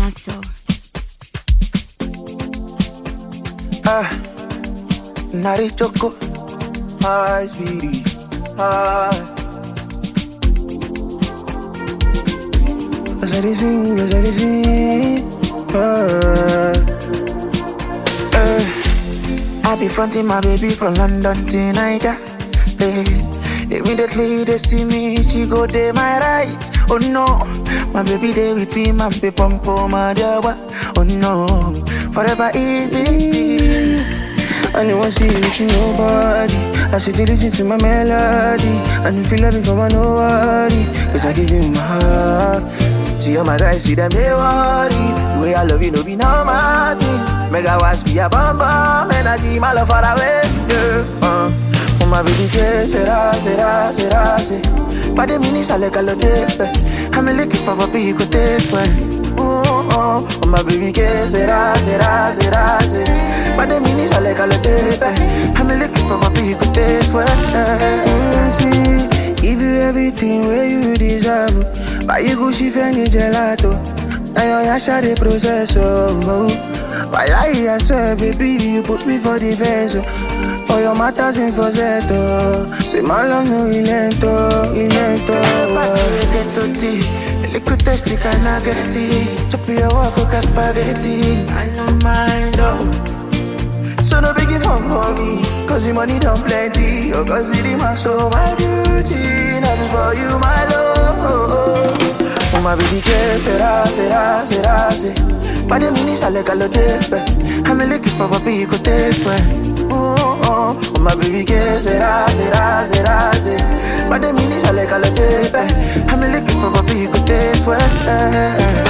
muscle. Nari choco, hi sweetie, hi. As I sing, I be fronting my baby from London to Niger. Immediately they see me, she go dey my right. Oh no, my baby dey with me, my baby pump my dear. Oh no, forever is the and you won't see it with nobody. I should listen to my melody. And if you love me for my no worry, cause I give you my heart. See all my guys, see them, they worry. The way I love you, no be no matter. Mega watch be a bum bum. Energy, my love far away, yeah. Oh my baby, será. But the minutes I like a lot of I'm looking for a big taste well. Oh my baby, será. But the minutes I like a lot of I'm looking for a big taste well. See, give you everything where you deserve. Buy you Gucci, Fendi, gelato. Now your yasha the process, But I swear, baby, you put me for defense. For your matters in Fosetto. Say my love no ilento. Get to tea. Liquid tasty can I get it. Chop your walk cook spaghetti. I don't mind so no biggie fun for me. Cause the money don't plenty. Oh, cause it is my soul, my duty. Not just for you, my love. Oh my baby, será. But the minutes I like a lot of I'm looking for a big taste well. Oh my baby, será. But the minutes I like a lot of I'm looking for a big taste well.